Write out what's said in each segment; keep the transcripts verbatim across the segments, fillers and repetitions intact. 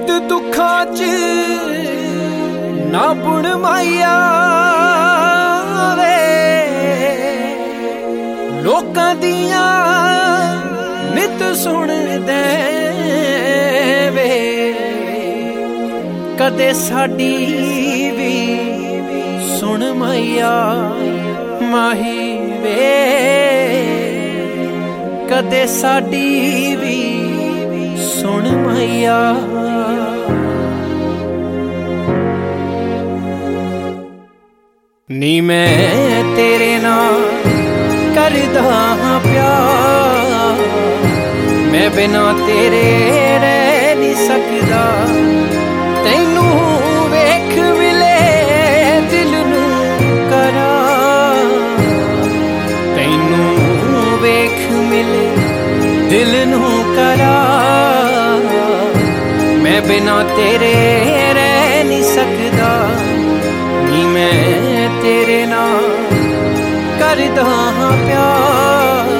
नित दुखा च ना बुण माया वे लोकां दियां नित सुन दे वे कदे साडी भी सुन मैया माही वे कदे साडी भी सुन मैया। नी मैं तेरे नाल करदा हां प्यार मैं बिना तेरे रह नहीं सकदा तैनू वेख मिले दिल नू करा तैनू वेख मिले दिल नू करा मैं बिना तेरे रह नहीं सकदा नी मैं तेरे नाल करदा हां प्यार।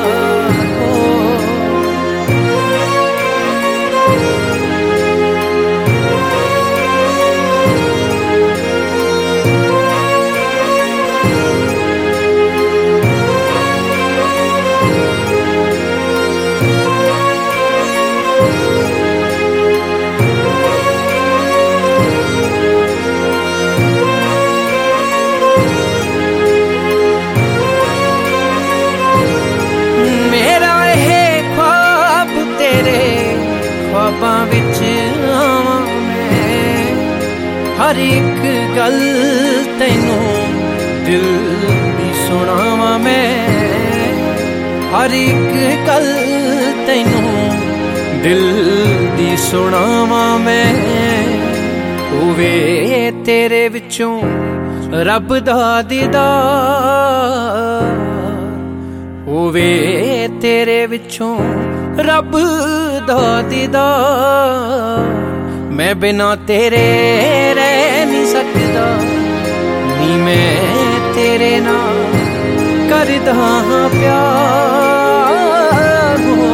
ख्वाबां विच आवां मैं हर एक गल तैनू दिल दी सुणावां मैं हर एक गल तैनू दिल दी सुणावां मैं होवे तेरे विचों रब दा दीदार होवे तेरे विचों रब दा दीदार मैं बिना तेरे रह नहीं सकदा नी मैं तेरे नाल करदा हां प्यार। हो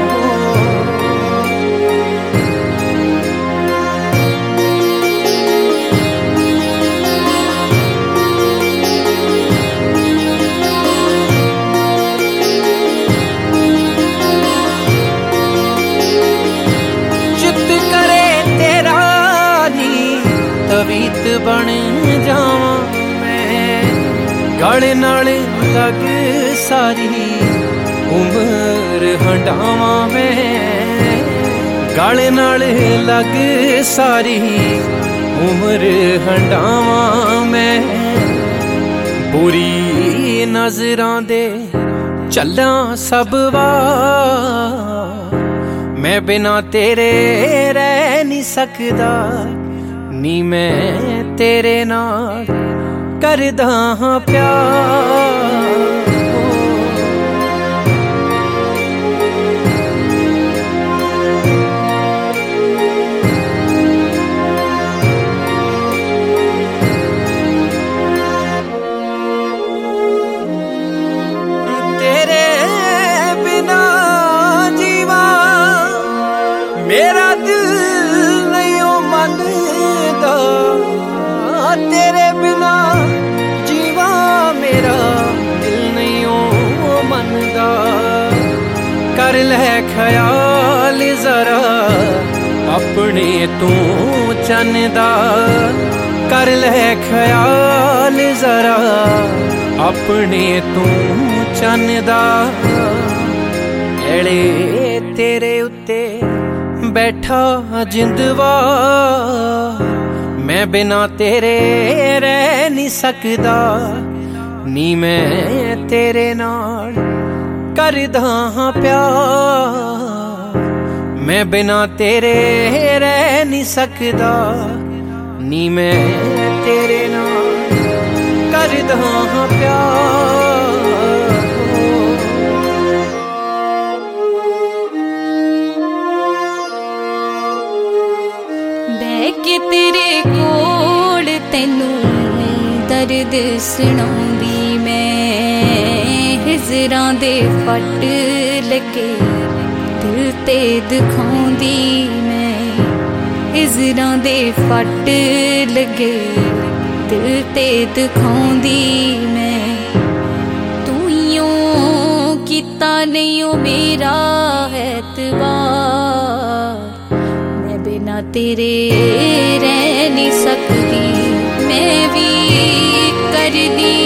तवीत बन जावां मैं गल नाल लग सारी उम्र हंडावां मैं गल नाल लग सारी उम्र हंडावां मैं बुरी नजरां दे चलां सब वार मैं बिना तेरे रह नहीं सकदा नी मैं तेरे नाल करदा हां प्यार। तेरे बिना जीवा मेरा दिल नहीं ओ मनदा तेरे बिना जीवा मेरा दिल नहीं ओ मनदा कर ले ख्याल जरा अपने तू चन्दा कर ले ख्याल जरा अपने तू चन्दा एड़े तेरे उत्ते बैठा जिंदवा मैं बिना तेरे रह नहीं सकदा नी मैं तेरे नाल करदा हां प्यार मैं बिना तेरे रह नहीं सकदा नी मैं तेरे नाल करदा हां प्यार। कि तेरे कोल तैनू दर्द सुनाउंदी मैं हिजरां दे फट लगे दिल ते दिखाउंदी मैं हिजरां दे फट लगे दिल ते दिखाउंदी मैं तू यूं कीता नहीं ओ मेरा एतबार मैं बिना तेरे रह नहीं सकदी मैं भी कर दी